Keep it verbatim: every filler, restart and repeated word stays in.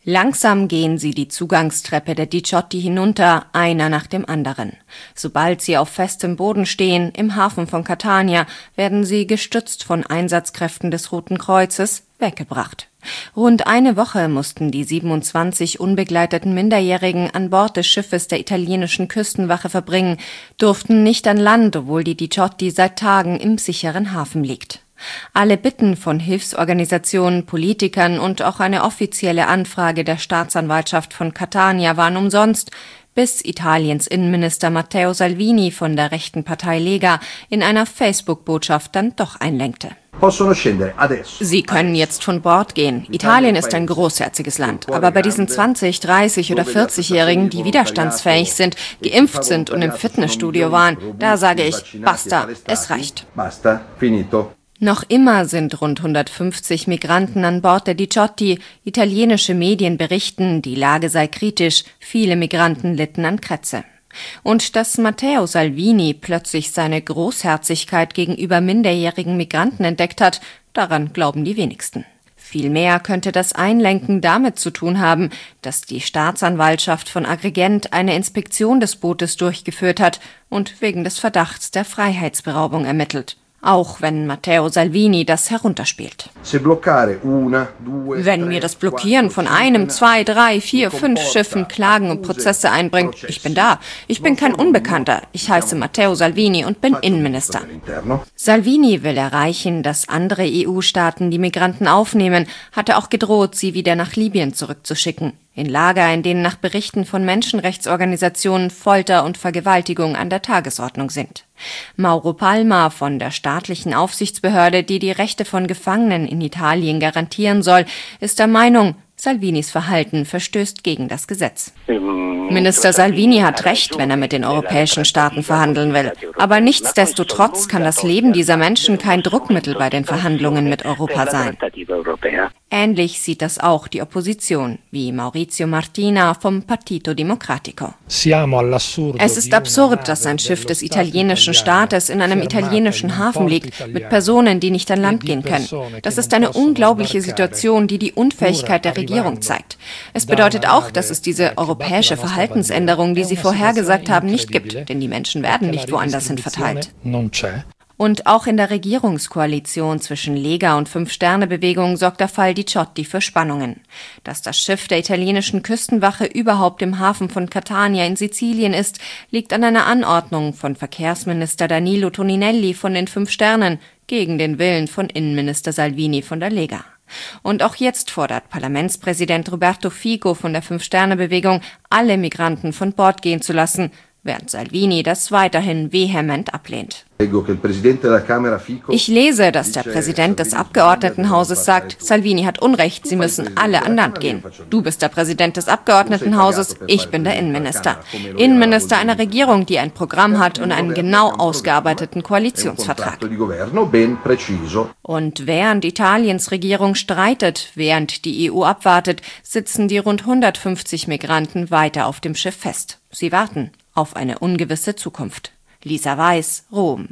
Langsam gehen sie die Zugangstreppe der Diciotti hinunter, einer nach dem anderen. Sobald sie auf festem Boden stehen, im Hafen von Catania, werden sie, gestützt von Einsatzkräften des Roten Kreuzes, weggebracht. Rund eine Woche mussten die siebenundzwanzig unbegleiteten Minderjährigen an Bord des Schiffes der italienischen Küstenwache verbringen, durften nicht an Land, obwohl die Diciotti seit Tagen im sicheren Hafen liegt. Alle Bitten von Hilfsorganisationen, Politikern und auch eine offizielle Anfrage der Staatsanwaltschaft von Catania waren umsonst, bis Italiens Innenminister Matteo Salvini von der rechten Partei Lega in einer Facebook-Botschaft dann doch einlenkte. Sie können jetzt von Bord gehen. Italien ist ein großherziges Land. Aber bei diesen zwanzig, dreißig oder vierzig-Jährigen, die widerstandsfähig sind, geimpft sind und im Fitnessstudio waren, da sage ich, basta, es reicht. Noch immer sind rund hundertfünfzig Migranten an Bord der Diciotti. Italienische Medien berichten, die Lage sei kritisch, viele Migranten litten an Krätze. Und dass Matteo Salvini plötzlich seine Großherzigkeit gegenüber minderjährigen Migranten entdeckt hat, daran glauben die wenigsten. Vielmehr könnte das Einlenken damit zu tun haben, dass die Staatsanwaltschaft von Agrigent eine Inspektion des Bootes durchgeführt hat und wegen des Verdachts der Freiheitsberaubung ermittelt. Auch wenn Matteo Salvini das herunterspielt. Wenn mir das Blockieren von einem, zwei, drei, vier, fünf Schiffen Klagen und Prozesse einbringt, ich bin da. Ich bin kein Unbekannter. Ich heiße Matteo Salvini und bin Innenminister. Salvini will erreichen, dass andere E U-Staaten die Migranten aufnehmen, hatte auch gedroht, sie wieder nach Libyen zurückzuschicken. In Lager, in denen nach Berichten von Menschenrechtsorganisationen Folter und Vergewaltigung an der Tagesordnung sind. Mauro Palma von der staatlichen Aufsichtsbehörde, die die Rechte von Gefangenen in Italien garantieren soll, ist der Meinung, Salvinis Verhalten verstößt gegen das Gesetz. Minister Salvini hat recht, wenn er mit den europäischen Staaten verhandeln will. Aber nichtsdestotrotz kann das Leben dieser Menschen kein Druckmittel bei den Verhandlungen mit Europa sein. Ähnlich sieht das auch die Opposition, wie Maurizio Martina vom Partito Democratico. Es ist absurd, dass ein Schiff des italienischen Staates in einem italienischen Hafen liegt, mit Personen, die nicht an Land gehen können. Das ist eine unglaubliche Situation, die die Unfähigkeit der Regierung zeigt. Es bedeutet auch, dass es diese europäische Verhaltensänderung, die Sie vorhergesagt haben, nicht gibt, denn die Menschen werden nicht woanders hin verteilt. Und auch in der Regierungskoalition zwischen Lega und Fünf-Sterne-Bewegung sorgt der Fall Diciotti für Spannungen. Dass das Schiff der italienischen Küstenwache überhaupt im Hafen von Catania in Sizilien ist, liegt an einer Anordnung von Verkehrsminister Danilo Toninelli von den Fünf Sternen gegen den Willen von Innenminister Salvini von der Lega. Und auch jetzt fordert Parlamentspräsident Roberto Fico von der Fünf-Sterne-Bewegung, alle Migranten von Bord gehen zu lassen, während Salvini das weiterhin vehement ablehnt. Ich lese, dass der Präsident des Abgeordnetenhauses sagt, Salvini hat Unrecht, sie müssen alle an Land gehen. Du bist der Präsident des Abgeordnetenhauses, ich bin der Innenminister. Innenminister einer Regierung, die ein Programm hat und einen genau ausgearbeiteten Koalitionsvertrag. Und während Italiens Regierung streitet, während die E U abwartet, sitzen die rund hundertfünfzig Migranten weiter auf dem Schiff fest. Sie warten auf eine ungewisse Zukunft. Lisa Weiß, Rom.